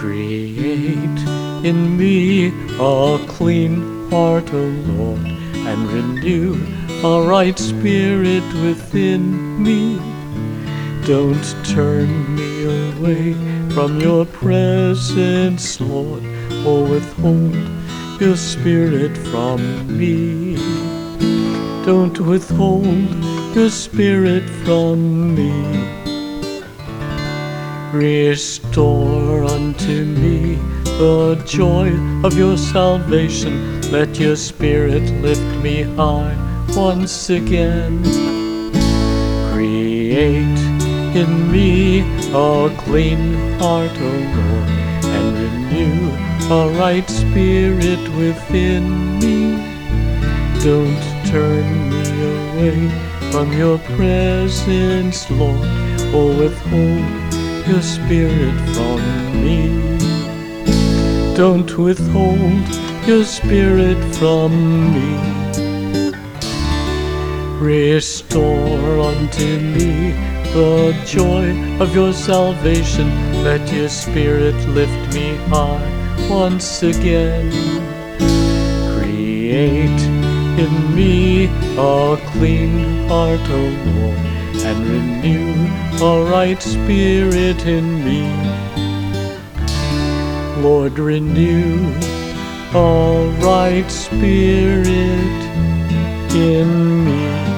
Create in me a clean heart, O Lord, and renew a right spirit within me. Don't turn me away from your presence, Lord, or withhold your spirit from me. Don't withhold your spirit from me. Restore unto me the joy of your salvation. Let your spirit lift me high once again. Create in me a clean heart, O Lord, and renew a right spirit within me. Don't turn me away from your presence, Lord, or withhold your spirit from me. Don't withhold your spirit from me. Restore unto me the joy of your salvation. Let your spirit lift me high once again. Create in me a clean heart, O Lord, and renew a right spirit in me. Lord, renew a right spirit in me.